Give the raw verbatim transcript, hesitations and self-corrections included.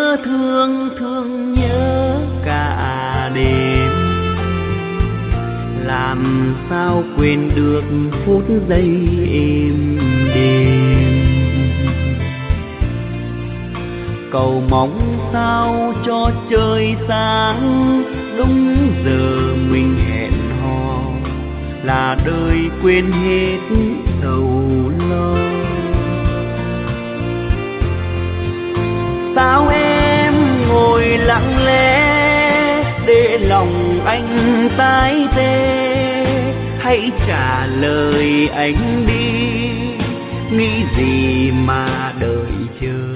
nhớ thương thương nhớ cả đêm, làm sao quên được phút giây êm đềm. Cầu mong sao cho trời sáng, đúng giờ mình hẹn hò, là đời quên hết sầu lo. Sao em ngồi lặng lẽ để lòng anh tái tê, hãy trả lời anh đi, nghĩ gì mà đợi chờ.